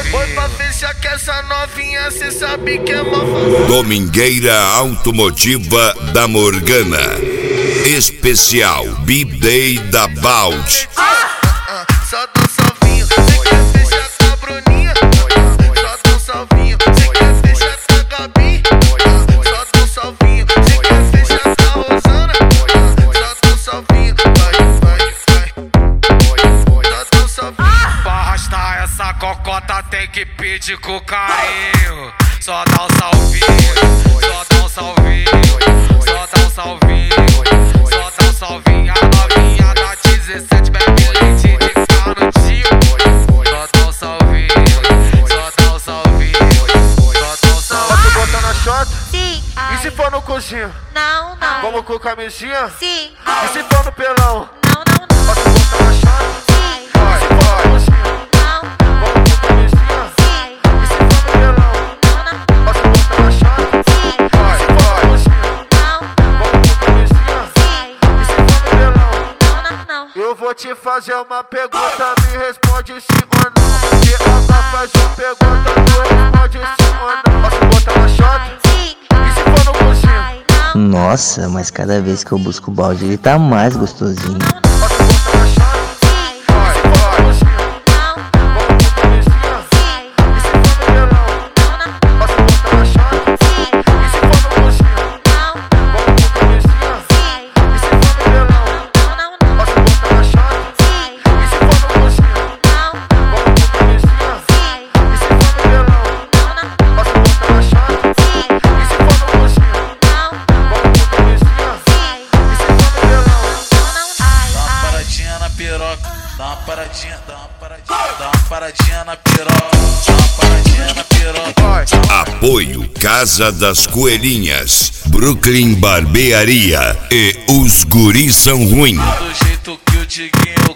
Foi pra fechar que essa novinha cê sabe que é mó fácil. Domingueira Automotiva da Morgana. Especial B-Day da Bald. Só dá um salvinho, cê quer fechar com a Bruninha? Só dá um salvinho, cê quer fechar com a Gabi? Só dá um salvinho, cê quer fechar com a Rosana? Só dá um salvinho, só dá um salvinho. Pra arrastar essa cocota tem que pedir com carinho. Só dá um salvinho, só dá um salvinho, só dá um salvinho, só dá um salvinho. A novinha da 17 bebe leite de canudinho. Só dá um salvinho, só dá um salvinho, só dá um salvinho. Posso botar na chota? Sim. E se for no cozinho? Não, não. Vamos com camisinha? Sim. E se for no pelão? Não, não, não. Posso botar na chota? Sim. E se for no cozinho? Não, Vamos com camisinha? sim. E se for no pelão? Não, não. Posso botar na chota? Sim. E se for no cozinho? Não, Vamos com camisinha? sim. E se for no pelão? Não, não, não. Eu vou te fazer uma pergunta, me responde sim ou não. Se ela faz uma pergunta, tu responde sim ou não. Posso botar na chota? Sim. E se for no cozinho? Não, Nossa, mas cada vez que eu busco o balde ele tá mais gostosinho. Posso botar na chota? sim. E se for no cozinho? Não, Vamos com camisinha? sim. E se for no pelão? Não, não. Posso botar na chota? Sim. E se for no cozinho? Não, Vamos com camisinha? sim. E se for no pelão? Não, não, não. Posso botar na chota? Sim. E se for no cozinho? Não, Vamos com camisinha? sim. E se for no pelão? Não, não. Posso botar na chota? Sim. E se for no cozinho? Não, Vamos com camisinha? sim. E se for no pelão? Não, não. Ai, Dá uma ai. paradinha na piroca, dá uma paradinha, dá uma paradinha, dá uma paradinha na piroca, dá uma paradinha na piroca. Apoio Casa das Coelhinhas, Brooklyn Barbearia e Os Guris São Ruim. Do jeito que o Diguinho